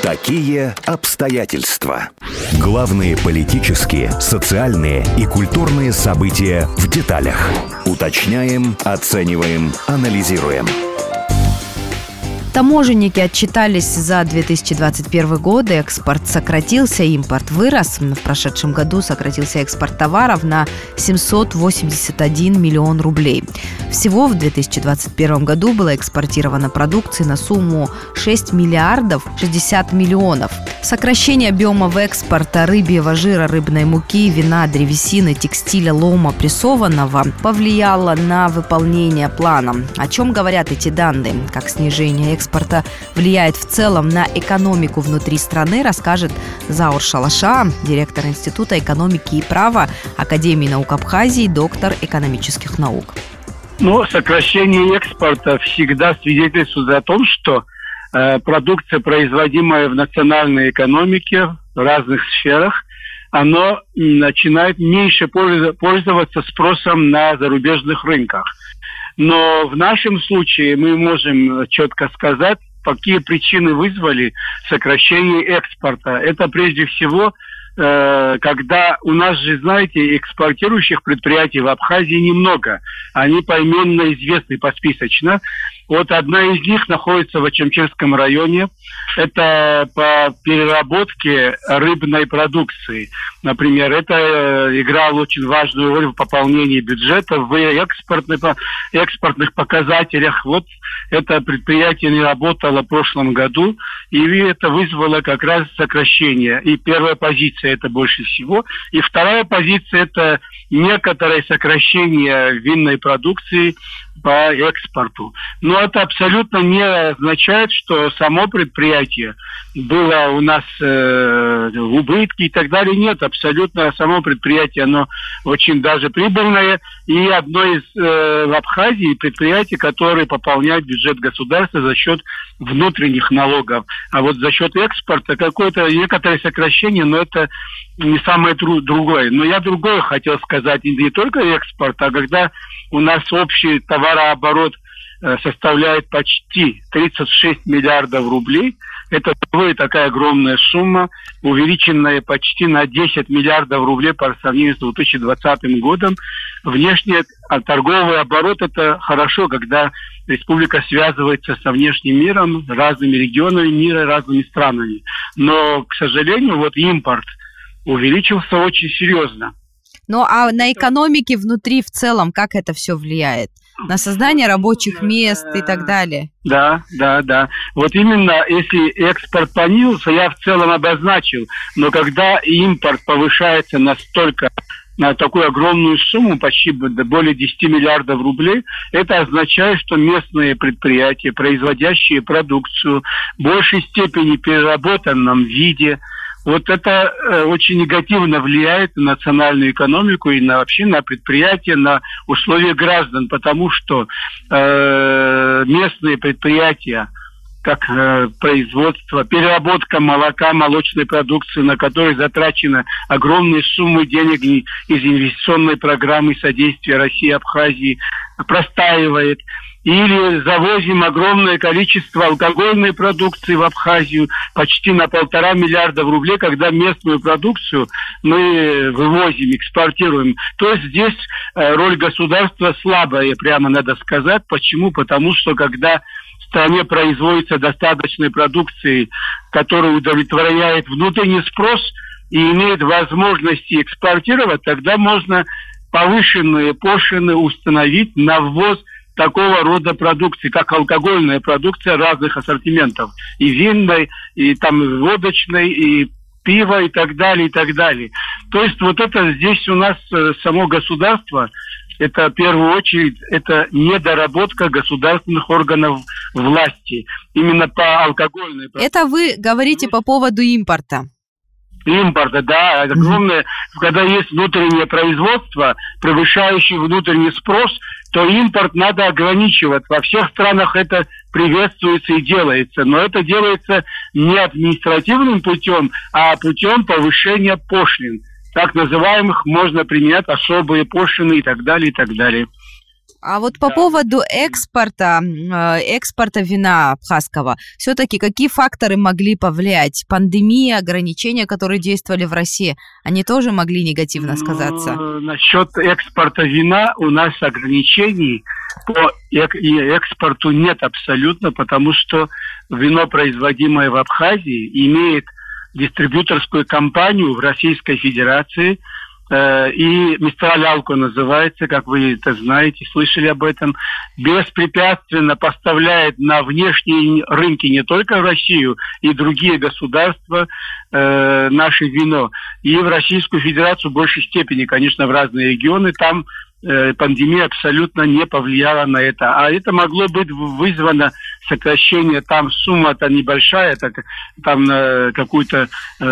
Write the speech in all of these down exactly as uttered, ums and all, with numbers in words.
Какие обстоятельства? Главные политические, социальные и культурные события в деталях. Уточняем, оцениваем, анализируем. Таможенники отчитались за две тысячи двадцать первый год. Экспорт сократился, импорт вырос. В прошедшем году сократился экспорт товаров на семьсот восемьдесят один миллион рублей. Всего в две тысячи двадцать первом году было экспортировано продукции на сумму шесть миллиардов шестьдесят миллионов. Сокращение объемов экспорта рыбьего жира, рыбной муки, вина, древесины, текстиля, лома, прессованного повлияло на выполнение плана. О чем говорят эти данные? Как снижение экспорта экспорта влияет в целом на экономику внутри страны, расскажет Заур Шалаша, директор Института экономики и права Академии наук Абхазии, доктор экономических наук. Ну, сокращение экспорта всегда свидетельствует о том, что э, продукция, производимая в национальной экономике в разных сферах, она начинает меньше пользоваться спросом на зарубежных рынках. Но в нашем случае мы можем четко сказать, какие причины вызвали сокращение экспорта. Это прежде всего, э, когда у нас же, знаете, экспортирующих предприятий в Абхазии немного. Они поименно известны, посписочно. Вот одна из них находится в Очамчирском районе. Это по переработке рыбной продукции. Например, это играло очень важную роль в пополнении бюджета, в экспортных, экспортных показателях. Вот это предприятие не работало в прошлом году, и это вызвало как раз сокращение. И первая позиция – это больше всего. И вторая позиция – это некоторое сокращение винной продукции по экспорту. Но это абсолютно не означает, что само предприятие было у нас э, в убытке и так далее. Нет, абсолютно само предприятие, оно очень даже прибыльное. И одно из э, в Абхазии предприятий, которые пополняют бюджет государства за счет внутренних налогов. А вот за счет экспорта какое-то некоторое сокращение, но это не самое тру- другое. Но я другое хотел сказать. Не только экспорт, а когда у нас общий товарооборот э, составляет почти тридцать шесть миллиардов рублей. Это такая огромная сумма, увеличенная почти на десять миллиардов рублей по сравнению с две тысячи двадцатым годом. Внешний торговый оборот – это хорошо, когда республика связывается со внешним миром, разными регионами мира, разными странами. Но, к сожалению, вот импорт увеличился очень серьезно. Ну а на экономике внутри в целом как это все влияет? На создание рабочих мест и так далее? Да, да, да. Вот именно если экспорт понизился, я в целом обозначил, но когда импорт повышается настолько, на такую огромную сумму, почти более десять миллиардов рублей, это означает, что местные предприятия, производящие продукцию в большей степени в переработанном виде, вот это э, очень негативно влияет на национальную экономику и на, вообще на предприятия, на условия граждан, потому что э, местные предприятия, как э, производство, переработка молока, молочной продукции, на которой затрачены огромные суммы денег из инвестиционной программы содействия России, Абхазии, простаивает. Или завозим огромное количество алкогольной продукции в Абхазию, почти на полтора миллиарда рублей, когда местную продукцию мы вывозим, экспортируем. То есть здесь роль государства слабая, прямо надо сказать. Почему? Потому что когда в стране производится достаточной продукции, которая удовлетворяет внутренний спрос и имеет возможности экспортировать, тогда можно повышенные пошлины установить на ввоз такого рода продукции, как алкогольная продукция разных ассортиментов. И винной, и там и водочной, и пиво, и так далее, и так далее. То есть вот это здесь у нас само государство, это в первую очередь, это недоработка государственных органов власти. Именно по алкогольной продукции. Это вы говорите по поводу импорта? Импорта, да. Огромное, когда есть внутреннее производство, превышающее внутренний спрос, то импорт надо ограничивать. Во всех странах это приветствуется и делается. Но это делается не административным путем, а путем повышения пошлин. Так называемых можно применять особые пошлины и так далее, и так далее. А вот по да. поводу экспорта, экспорта вина абхазского, все-таки какие факторы могли повлиять? Пандемия, ограничения, которые действовали в России, они тоже могли негативно сказаться? Ну, насчет экспорта вина у нас ограничений по экспорту нет абсолютно, потому что вино, производимое в Абхазии, имеет дистрибьюторскую компанию в Российской Федерации, и Мистраль Алко называется, как вы это знаете, слышали об этом, беспрепятственно поставляет на внешние рынки не только в Россию и другие государства э, наше вино. И в Российскую Федерацию в большей степени, конечно, в разные регионы. Там э, пандемия абсолютно не повлияла на это. А это могло быть вызвано сокращение, там сумма-то небольшая, так, там на какую-то,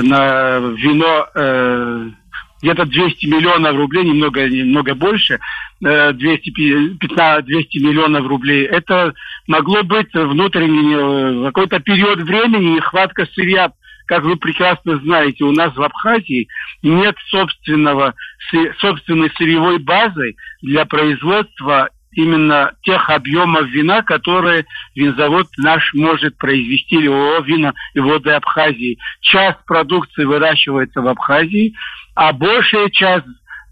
на вино... Э, где-то двести миллионов рублей, немного, немного больше, двести пятнадцать двести миллионов рублей. Это могло быть внутренний какой-то период времени, нехватка сырья. Как вы прекрасно знаете, у нас в Абхазии нет собственного, собственной сырьевой базы для производства именно тех объемов вина, которые винзавод наш может произвести, или ООО «Вина и воды Абхазии». Часть продукции выращивается в Абхазии, а большая часть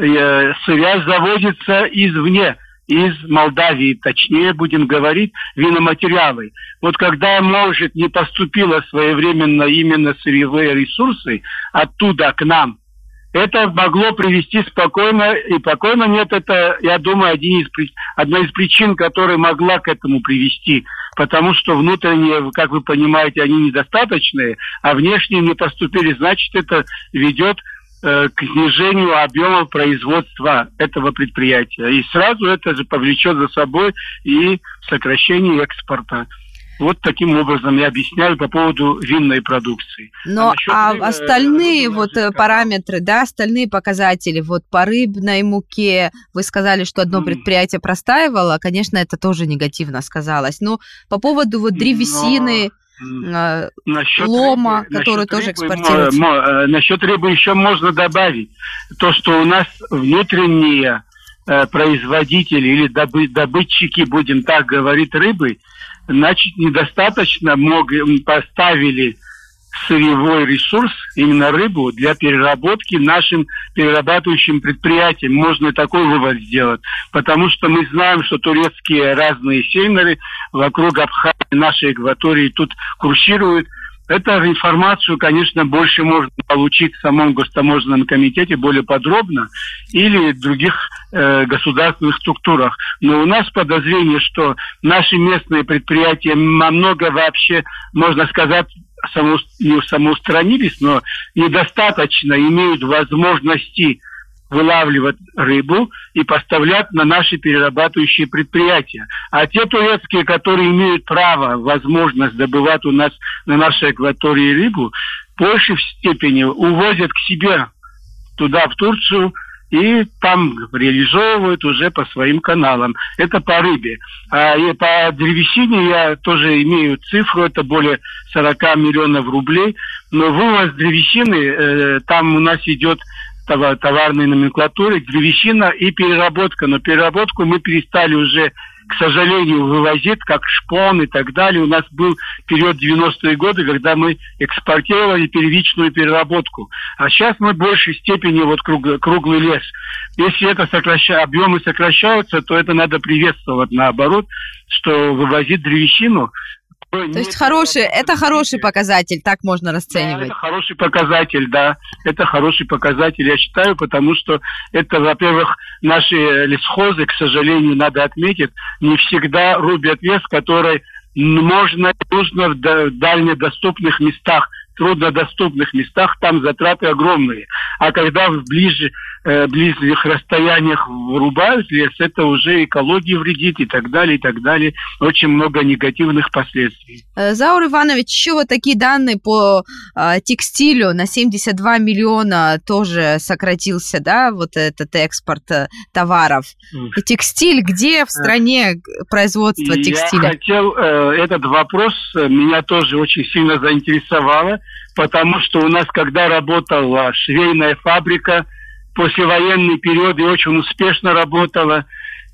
э, сырья завозится извне, из Молдавии, точнее, будем говорить, виноматериалы. Вот когда, может, не поступило своевременно именно сырьевые ресурсы оттуда к нам, это могло привести спокойно, и спокойно нет, это, я думаю, один из, одна из причин, которая могла к этому привести, потому что внутренние, как вы понимаете, они недостаточные, а внешние не поступили, значит, это ведет э, к снижению объемов производства этого предприятия. И сразу это же повлечет за собой и сокращение экспорта. Вот таким образом я объясняю по поводу винной продукции. Но а, а остальные вот параметры, да, остальные показатели, вот по рыбной муке, вы сказали, что одно предприятие простаивало, конечно, это тоже негативно сказалось. Но по поводу вот древесины, Но... Насчет лома, рыбы, который насчет тоже рыбы, экспортируется. Мо, мо, насчет рыбы еще можно добавить то, что у нас внутренние э, производители или добы, добытчики, будем так говорить, рыбы, значит, недостаточно могли, поставили сырьевой ресурс, именно рыбу, для переработки нашим перерабатывающим предприятиям. Можно такой вывод сделать. Потому что мы знаем, что турецкие разные фермеры вокруг Абхазии, нашей экватории тут курсируют. Эту информацию, конечно, больше можно получить в самом Гостаможенном комитете более подробно или в других э, государственных структурах. Но у нас подозрение, что наши местные предприятия намного вообще, можно сказать, само, не самоустранились, но недостаточно имеют возможности вылавливать рыбу и поставлять на наши перерабатывающие предприятия. А те турецкие, которые имеют право, возможность добывать у нас на нашей экватории рыбу, в большей степени увозят к себе туда, в Турцию, и там реализовывают уже по своим каналам. Это по рыбе. А и по древесине я тоже имею цифру, это более сорок миллионов рублей. Но вывоз древесины, э, там у нас идет товарной номенклатуры, древесина и переработка. Но переработку мы перестали уже, к сожалению, вывозить, как шпон и так далее. У нас был период девяностые годы, когда мы экспортировали первичную переработку. А сейчас мы в большей степени вот круг, круглый лес. Если это сокраща, объемы сокращаются, то это надо приветствовать наоборот, что вывозить древесину. То есть хороший, это хороший показатель, так можно расценивать. Да, это хороший показатель, да. Это хороший показатель, я считаю, потому что это, во-первых, наши лесхозы, к сожалению, надо отметить, не всегда рубят лес, который можно, нужно в дальнедоступных местах, труднодоступных местах, там затраты огромные. А когда в ближе, э, близких расстояниях вырубают лес, это уже экологии вредит и так далее, и так далее. Очень много негативных последствий. Заур Иванович, еще вот такие данные по э, текстилю. На семьдесят два миллиона тоже сократился, да, вот этот экспорт э, товаров. И текстиль, где в стране производство текстиля? Я хотел, э, этот вопрос меня тоже очень сильно заинтересовало, потому что у нас, когда работала швейная фабрика, послевоенный период и очень успешно работала,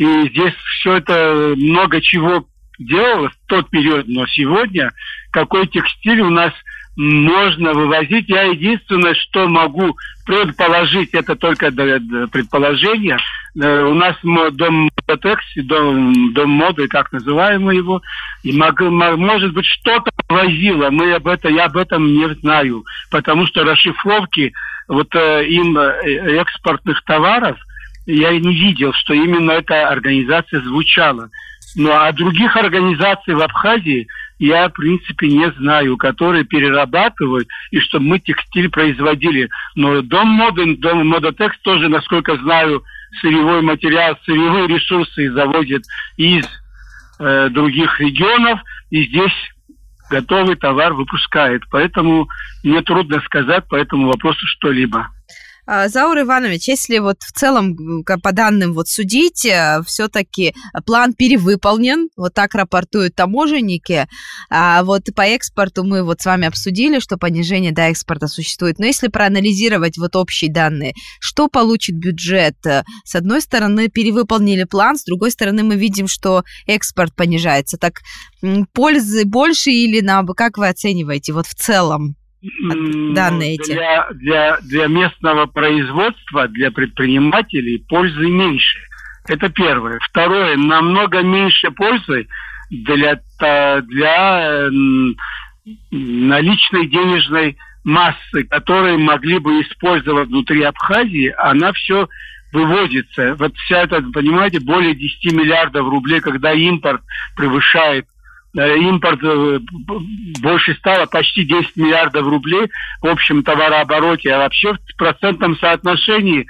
И здесь все это много чего делалось в тот период, но сегодня какой текстиль у нас можно вывозить. Я единственное, что могу предположить, это только предположение. У нас дом Мототекс, дом, дом моды, как называем мы его, и может быть что-то возило. Мы об этом, я об этом не знаю, потому что расшифровки вот им экспортных товаров я не видел, что именно эта организация звучала. Ну а других организаций в Абхазии я, в принципе, не знаю, которые перерабатывают, и чтобы мы текстиль производили. Но дом моды, дом Мототекс тоже, насколько знаю, сырьевой материал, сырьевые ресурсы завозит из э, других регионов, и здесь готовый товар выпускает. Поэтому мне трудно сказать по этому вопросу что-либо. Заур Иванович, если вот в целом по данным вот судить, все-таки план перевыполнен, вот так рапортуют таможенники, а вот по экспорту мы вот с вами обсудили, что понижение до экспорта существует, но если проанализировать вот общие данные, что получит бюджет? С одной стороны, перевыполнили план, с другой стороны, мы видим, что экспорт понижается, так пользы больше или на, как вы оцениваете вот в целом? Данные эти. Для, для, для местного производства, для предпринимателей пользы меньше. Это первое. Второе, намного меньше пользы для, для наличной денежной массы, которые могли бы использовать внутри Абхазии, она все выводится. Вот вся эта, понимаете, более десять миллиардов рублей, когда импорт превышает импорт больше стало почти десять миллиардов рублей в общем товарообороте, а вообще в процентном соотношении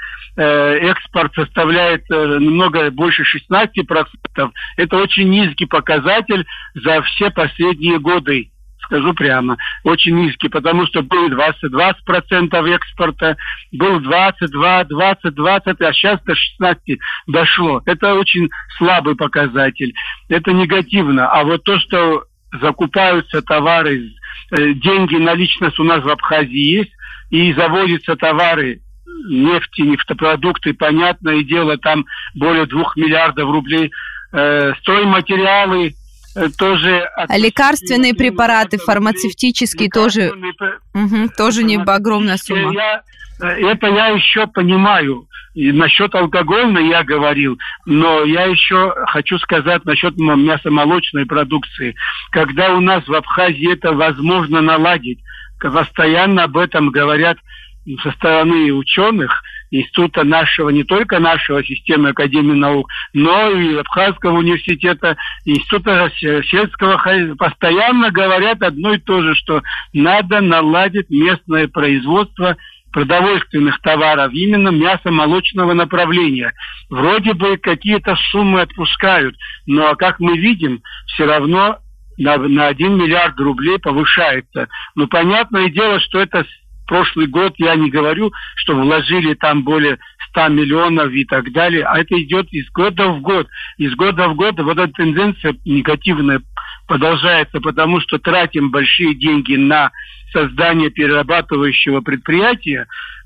экспорт составляет немного больше шестнадцать процентов. Это очень низкий показатель за все последние годы. Скажу прямо, очень низкий, потому что было двадцать процентов экспорта, было двадцать два, двадцать, двадцать, а сейчас до шестнадцати дошло. Это очень слабый показатель, это негативно. А вот то, что закупаются товары, деньги, наличность у нас в Абхазии есть, и заводятся товары, нефти, нефтепродукты, понятное дело, там более двух миллиардов рублей, э, стройматериалы, тоже... Лекарственные препараты, фармацевтические тоже, угу, тоже не огромная сумма. Я, это я еще понимаю. И насчет алкогольной я говорил, но я еще хочу сказать насчет мясомолочной продукции. Когда у нас в Абхазии это возможно наладить, постоянно об этом говорят со стороны ученых, института нашего, не только нашего системы Академии наук, но и Абхазского университета, института сельского хозяйства, постоянно говорят одно и то же, что надо наладить местное производство продовольственных товаров, именно мясо-молочного направления. Вроде бы какие-то суммы отпускают, но, как мы видим, все равно на, на один миллиард рублей повышается. Ну, понятное дело, что это прошлый год, я не говорю, что вложили там более ста миллионов и так далее, а это идет из года в год. Из года в год вот эта тенденция негативная продолжается, потому что тратим большие деньги на создание перерабатывающего предприятия,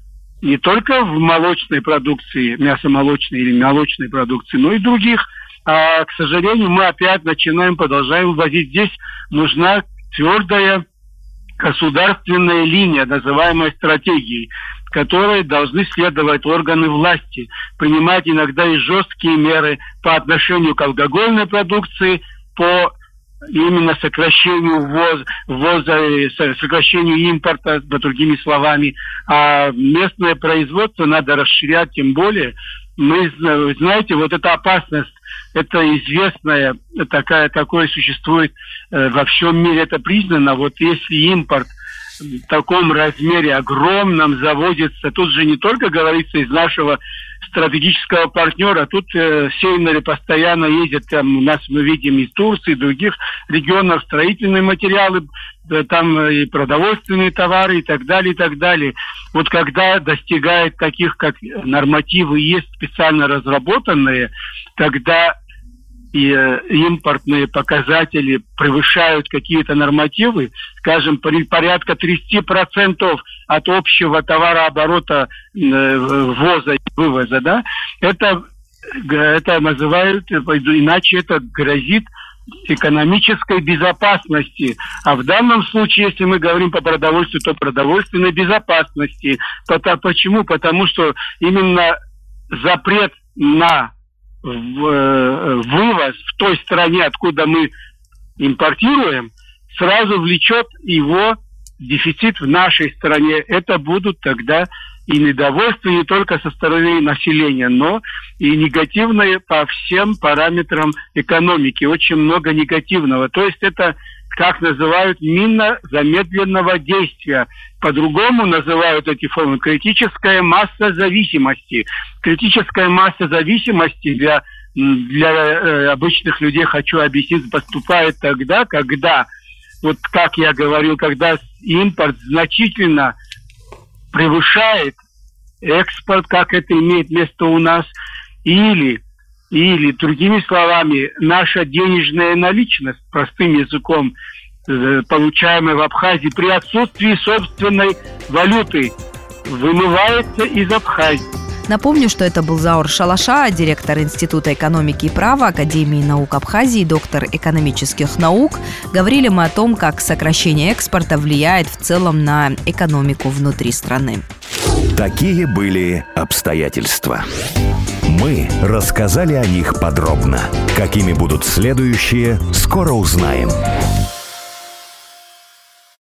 не только в молочной продукции, мясомолочной или молочной продукции, но и других. А, к сожалению, мы опять начинаем, продолжаем ввозить. Здесь нужна твердая государственная линия, называемая стратегией, которой должны следовать органы власти, принимать иногда и жесткие меры по отношению к алкогольной продукции, по именно сокращению ввоза, ввоза, сокращению импорта, да, другими словами. А местное производство надо расширять, тем более. Мы, знаете, вот эта опасность, это известная, такая, такое существует э, во всем мире, это признано. Вот если импорт в таком размере огромном заводится, тут же не только говорится из нашего стратегического партнера, тут э, сейнеры постоянно ездят, там у нас мы видим из Турции, и других регионов, строительные материалы, да, там и продовольственные товары и так далее, и так далее. Вот когда достигает таких, как нормативы есть специально разработанные, когда и э, импортные показатели превышают какие-то нормативы, скажем, при порядка тридцать процентов от общего товарооборота э, ввоза и вывоза, да, это, это называют, иначе это грозит экономической безопасности. А в данном случае, если мы говорим по продовольствию, то продовольственной безопасности. Почему? Потому что именно запрет на вывоз в той стране, откуда мы импортируем, сразу влечет его дефицит в нашей стране. Это будут тогда и недовольство не только со стороны населения, но и негативное по всем параметрам экономики. Очень много негативного. То есть это, как называют, мина замедленного действия. По-другому называют эти формы критическая масса зависимости. Критическая масса зависимости для, для э, обычных людей, хочу объяснить, поступает тогда, когда, вот как я говорил, когда импорт значительно превышает экспорт, как это имеет место у нас, или, или другими словами, наша денежная наличность, простым языком, получаемая в Абхазии при отсутствии собственной валюты, вымывается из Абхазии. Напомню, что это был Заур Шалаша, директор Института экономики и права Академии наук Абхазии, доктор экономических наук. Говорили мы о том, как сокращение экспорта влияет в целом на экономику внутри страны. Такие были обстоятельства. Мы рассказали о них подробно. Какими будут следующие, скоро узнаем.